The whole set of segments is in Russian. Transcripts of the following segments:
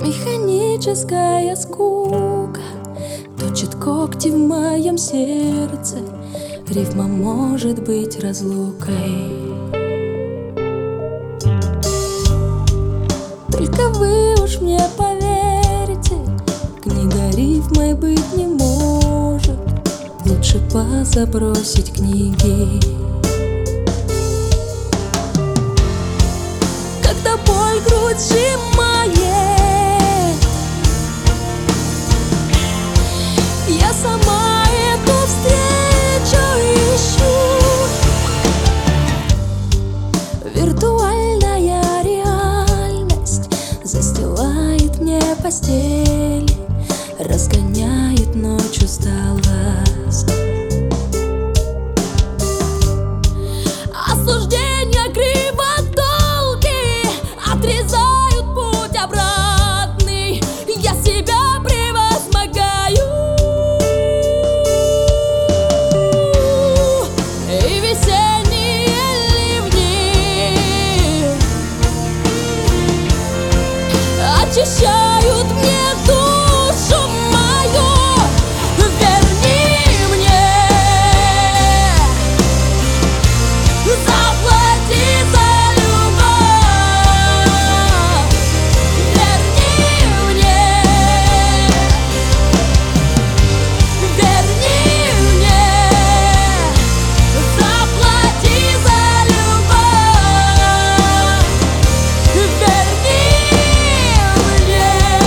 Механическая скука точит когти в моем сердце. Рифма может быть разлукой. Только вы уж мне поверьте, книга рифмой быть не может. Лучше позабросить книги. Когда боль грудь сжимает, я сама эту встречу ищу. Виртуальная реальность застилает мне постель, разгоняет ночь усталость. Осуждения кривотолки отрезают путь обратный. Я себя превозмогаю. И весенние ливни очищают мне душу мою. Верни мне, заплати за любовь. Верни мне, заплати за любовь. Верни мне.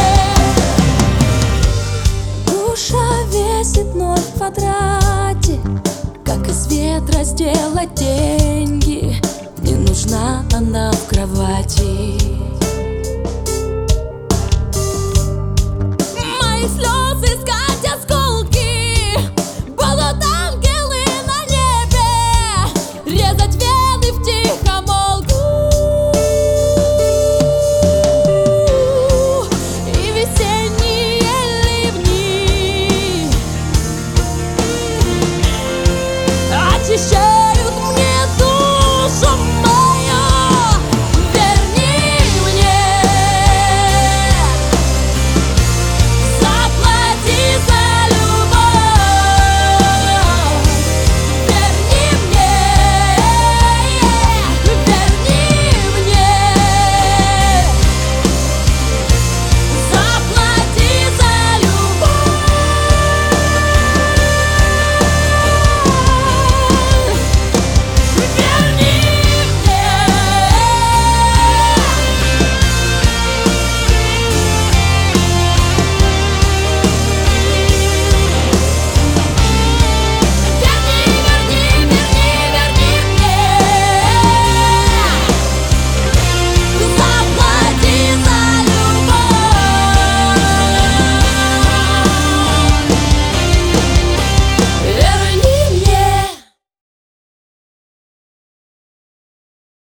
Душа весит ноль в квадрате. Как из ветра сделать деньги? Не нужна она в кровати. Мои слезы